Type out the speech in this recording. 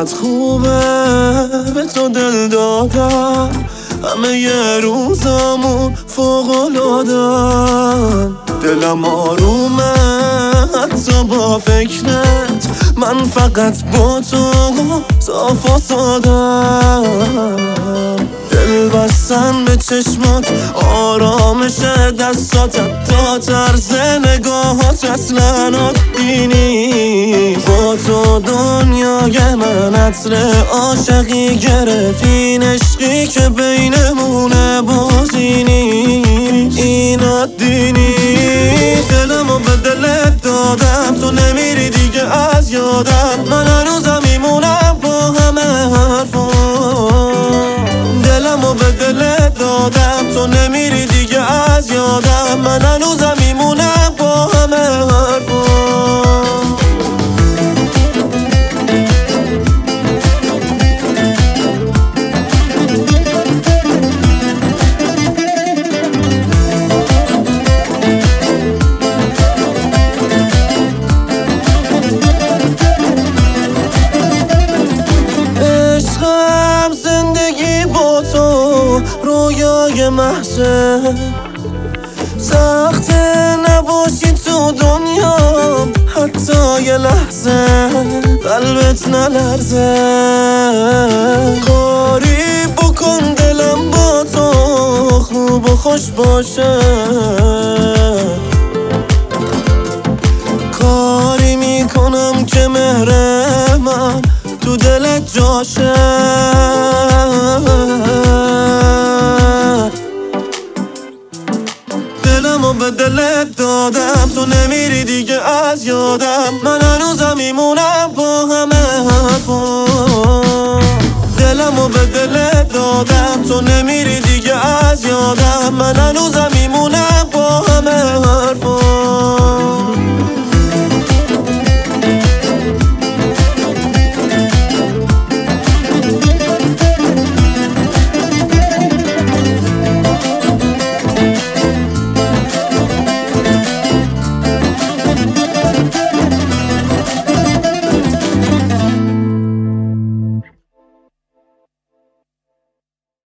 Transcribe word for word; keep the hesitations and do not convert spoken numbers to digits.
چقدر خوبه به تو دل دادم، همه یه روزامون فوق‌العاده‌ن. دلم آرومه حتی با فکرت، من فقط با تو صاف و سادم. دل بستن به چشمات، آرامش دستاتم، تا طرز نگاهات اصلا عادی نیست. با تو دنیای من عطر عاشقی گرفت، این عشقی که بینمونه بازی نیست، این عادی نیست. دلمو به دلت دادم، تو نمیری دیگه از یادم، من هنوزم میمونم با همه حرفام. دلمو به دلت دادم، تو نمیری دیگه از یادم، من هنوزم میمونم با همه حرفام. رویای محضه سخته نباشی تو دنیا، حتی یه لحظه قلبت نلرزه. کاری بکن دلم با تو خوب و خوش باشه، کاری میکنم که مهر من تو دلت جاشه. دلمو به دلت دادم، تو نمیری دیگه از یادم، من هنوزم میمونم با همه حرفام. دلمو به دلت دادم، تو نمیری دیگه از یادم، من هنوزم